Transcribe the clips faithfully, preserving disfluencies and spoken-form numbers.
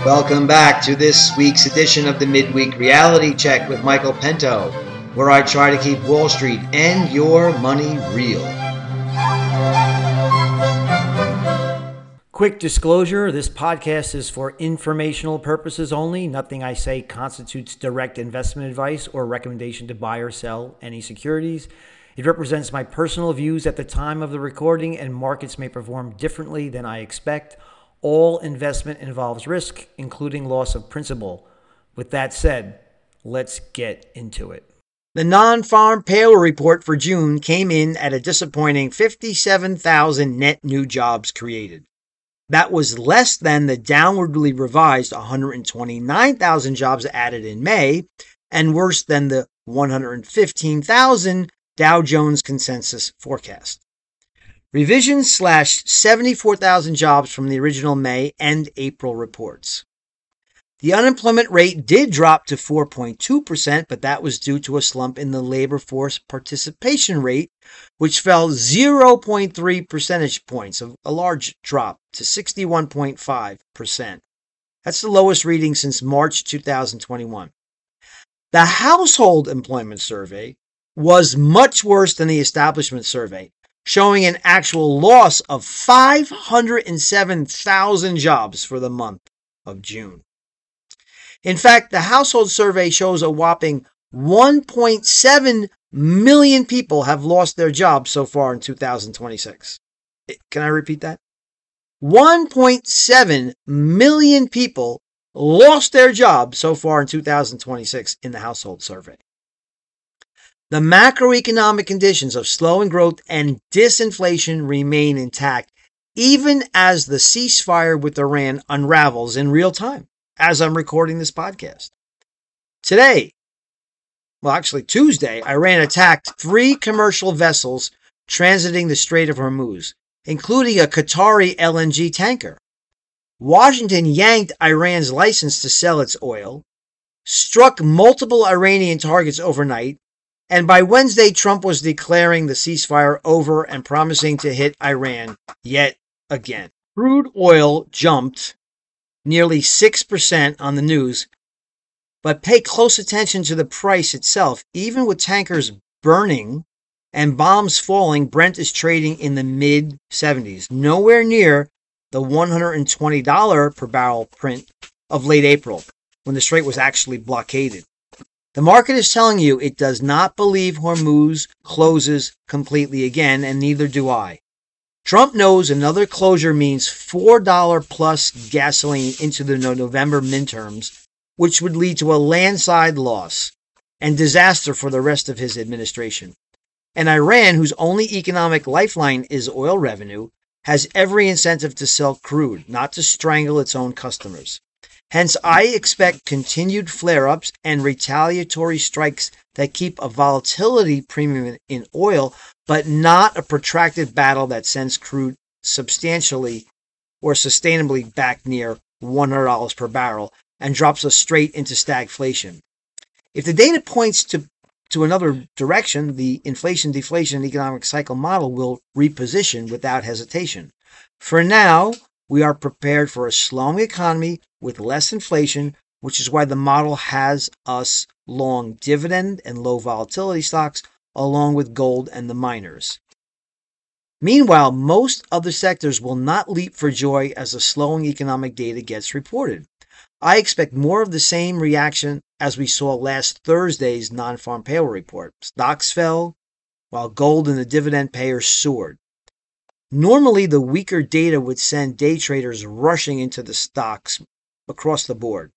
Welcome back to this week's edition of the Midweek Reality Check with Michael Pinto, where I try to keep Wall Street and your money real. Quick disclosure, this podcast is for informational purposes only. Nothing I say constitutes direct investment advice or recommendation to buy or sell any securities. It represents my personal views at the time of the recording, and markets may perform differently than I expect. All investment involves risk, including loss of principal. With that said, let's get into it. The non-farm payroll report for June came in at a disappointing fifty-seven thousand net new jobs created. That was less than the downwardly revised one hundred twenty-nine thousand jobs added in May, and worse than the one hundred fifteen thousand Dow Jones consensus forecast. Revisions slashed seventy-four thousand jobs from the original May and April reports. The unemployment rate did drop to four point two percent, but that was due to a slump in the labor force participation rate, which fell zero point three percentage points, a large drop to sixty-one point five percent. That's the lowest reading since March two thousand twenty-one. The household employment survey was much worse than the establishment survey, showing an actual loss of five hundred seven thousand jobs for the month of June. In fact, the household survey shows a whopping one point seven million people have lost their jobs so far in two thousand twenty-six. Can I repeat that? one point seven million people lost their jobs so far in two thousand twenty-six in the household survey. The macroeconomic conditions of slowing growth and disinflation remain intact, even as the ceasefire with Iran unravels in real time, as I'm recording this podcast. Today, well, actually Tuesday, Iran attacked three commercial vessels transiting the Strait of Hormuz, including a Qatari L N G tanker. Washington yanked Iran's license to sell its oil, struck multiple Iranian targets overnight, and by Wednesday, Trump was declaring the ceasefire over and promising to hit Iran yet again. Crude oil jumped nearly six percent on the news, but pay close attention to the price itself. Even with tankers burning and bombs falling, Brent is trading in the mid seventies, nowhere near the one hundred twenty dollars per barrel print of late April, when the strait was actually blockaded. The market is telling you it does not believe Hormuz closes completely again, and neither do I. Trump knows another closure means four dollars plus gasoline into the November midterms, which would lead to a landslide loss and disaster for the rest of his administration. And Iran, whose only economic lifeline is oil revenue, has every incentive to sell crude, not to strangle its own customers. Hence, I expect continued flare-ups and retaliatory strikes that keep a volatility premium in oil, but not a protracted battle that sends crude substantially or sustainably back near one hundred dollars per barrel and drops us straight into stagflation. If the data points to, to another direction, the inflation-deflation economic cycle model will reposition without hesitation. For now, we are prepared for a slowing economy with less inflation, which is why the model has us long dividend and low volatility stocks, along with gold and the miners. Meanwhile, most other sectors will not leap for joy as the slowing economic data gets reported. I expect more of the same reaction as we saw last Thursday's non-farm payroll report. Stocks fell, while gold and the dividend payers soared. Normally, the weaker data would send day traders rushing into the stocks across the board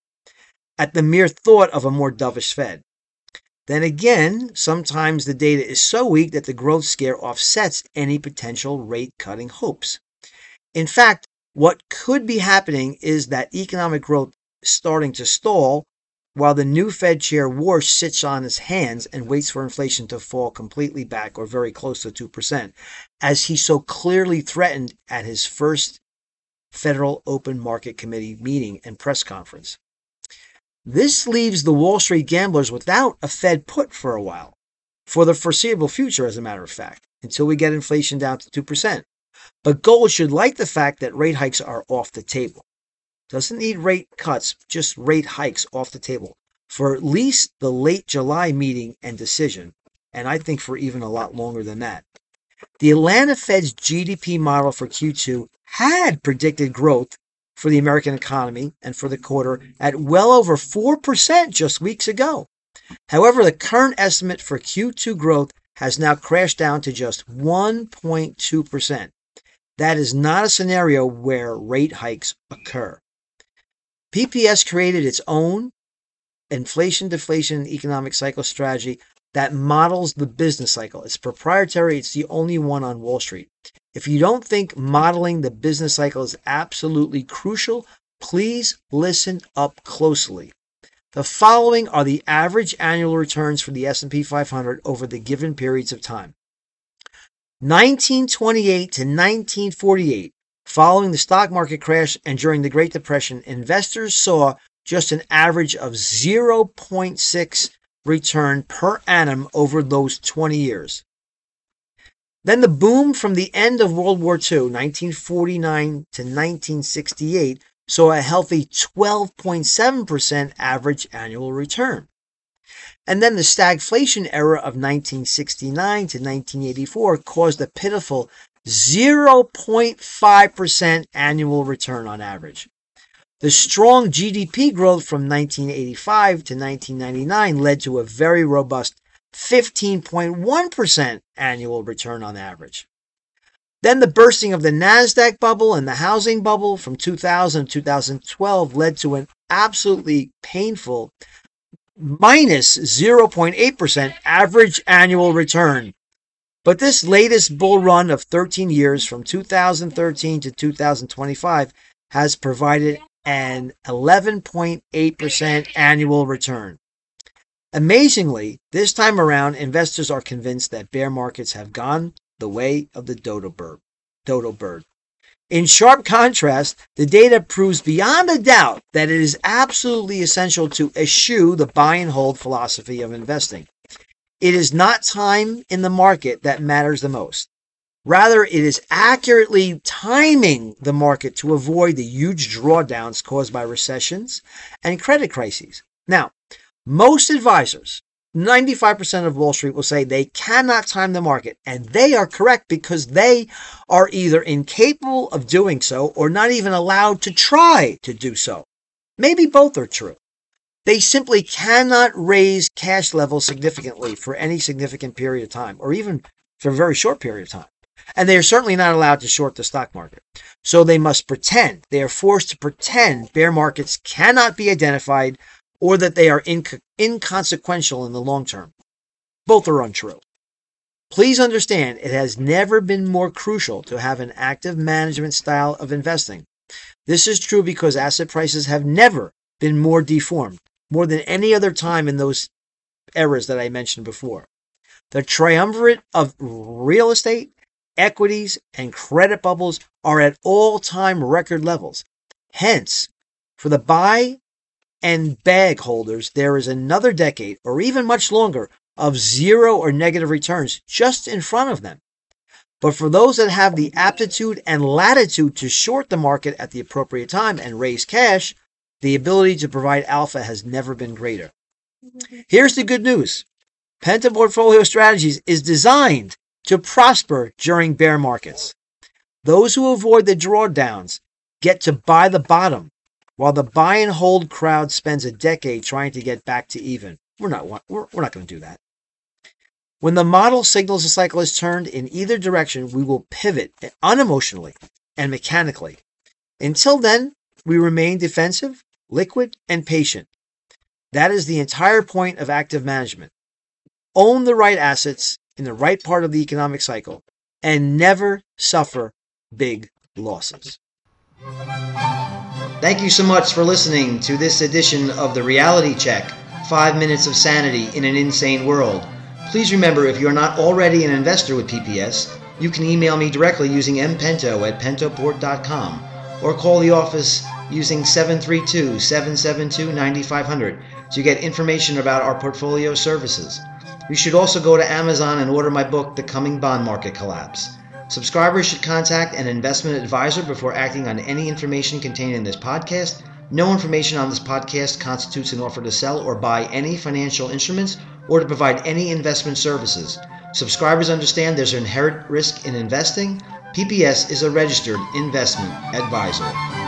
at the mere thought of a more dovish Fed. Then again, sometimes the data is so weak that the growth scare offsets any potential rate-cutting hopes. In fact, what could be happening is that economic growth is starting to stall while the new Fed Chair Warsh sits on his hands and waits for inflation to fall completely back or very close to two percent, as he so clearly threatened at his first Federal Open Market Committee meeting and press conference. This leaves the Wall Street gamblers without a Fed put for a while, for the foreseeable future, as a matter of fact, until we get inflation down to two percent. But gold should like the fact that rate hikes are off the table. doesn't need rate cuts, just rate hikes off the table for at least the late July meeting and decision, and I think for even a lot longer than that. The Atlanta Fed's G D P model for Q two had predicted growth for the American economy and for the quarter at well over four percent just weeks ago. However, the current estimate for Q two growth has now crashed down to just one point two percent. That is not a scenario where rate hikes occur. P P S created its own inflation-deflation economic cycle strategy that models the business cycle. It's proprietary. It's the only one on Wall Street. If you don't think modeling the business cycle is absolutely crucial, please listen up closely. The following are the average annual returns for the S and P five hundred over the given periods of time. nineteen twenty-eight to nineteen forty-eight, following the stock market crash and during the Great Depression, investors saw just an average of zero point six return per annum over those twenty years. Then the boom from the end of World War Two, nineteen forty-nine to nineteen sixty-eight, saw a healthy twelve point seven percent average annual return. And then the stagflation era of nineteen sixty-nine to nineteen eighty-four caused a pitiful zero point five percent annual return on average. The strong G D P growth from nineteen eighty-five to nineteen ninety-nine led to a very robust fifteen point one percent annual return on average. Then the bursting of the NASDAQ bubble and the housing bubble from two thousand to two thousand twelve led to an absolutely painful minus zero point eight percent average annual return. But this latest bull run of thirteen years from two thousand thirteen to two thousand twenty-five has provided an eleven point eight percent annual return. Amazingly, this time around, investors are convinced that bear markets have gone the way of the dodo bird. Dodo bird. In sharp contrast, the data proves beyond a doubt that it is absolutely essential to eschew the buy and hold philosophy of investing. It is not time in the market that matters the most. Rather, it is accurately timing the market to avoid the huge drawdowns caused by recessions and credit crises. Now, most advisors, ninety-five percent of Wall Street, will say they cannot time the market, and they are correct because they are either incapable of doing so or not even allowed to try to do so. Maybe both are true. They simply cannot raise cash levels significantly for any significant period of time, or even for a very short period of time. And they are certainly not allowed to short the stock market. So they must pretend. They are forced to pretend bear markets cannot be identified or that they are inc- inconsequential in the long term. Both are untrue. Please understand, it has never been more crucial to have an active management style of investing. This is true because asset prices have never been more deformed, more than any other time in those eras that I mentioned before. The triumvirate of real estate, equities, and credit bubbles are at all-time record levels. Hence, for the buy and bag holders, there is another decade, or even much longer, of zero or negative returns just in front of them. But for those that have the aptitude and latitude to short the market at the appropriate time and raise cash, the ability to provide alpha has never been greater. Here's the good news. Penta Portfolio Strategies is designed to prosper during bear markets. Those who avoid the drawdowns get to buy the bottom, while the buy and hold crowd spends a decade trying to get back to even. We're not, we're, we're not going to do that. When the model signals a cycle is turned in either direction, we will pivot unemotionally and mechanically. Until then, we remain defensive, liquid, and patient. That is the entire point of active management. Own the right assets in the right part of the economic cycle and never suffer big losses. Thank you so much for listening to this edition of The Reality Check, Five Minutes of Sanity in an Insane World. Please remember, if you're not already an investor with P P S, you can email me directly using mpento at pentoport dot com or call the office using seven three two, seven seven two, nine five zero zero to get information about our portfolio services. You should also go to Amazon and order my book, The Coming Bond Market Collapse. Subscribers should contact an investment advisor before acting on any information contained in this podcast. No information on this podcast constitutes an offer to sell or buy any financial instruments or to provide any investment services. Subscribers understand there's an inherent risk in investing. P P S is a registered investment advisor.